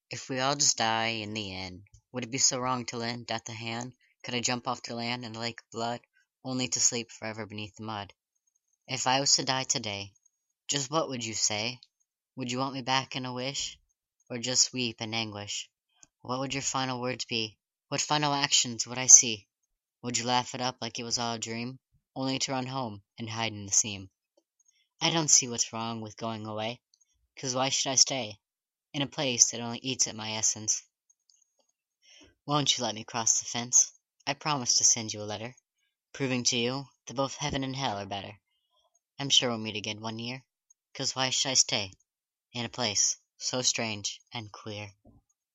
If we all just die in the end, would it be so wrong to lend death a hand? Could I jump off the land in a lake of blood, only to sleep forever beneath the mud? If I was to die today, just what would you say? Would you want me back in a wish, or just weep in anguish? What would your final words be? What final actions would I see? Would you laugh it up like it was all a dream, only to run home and hide in the seam? I don't see what's wrong with going away, 'cause why should I stay in a place that only eats at my essence? Won't you let me cross the fence? I promise to send you a letter, proving to you that both heaven and hell are better. I'm sure we'll meet again one year, 'cause why should I stay in a place so strange and queer?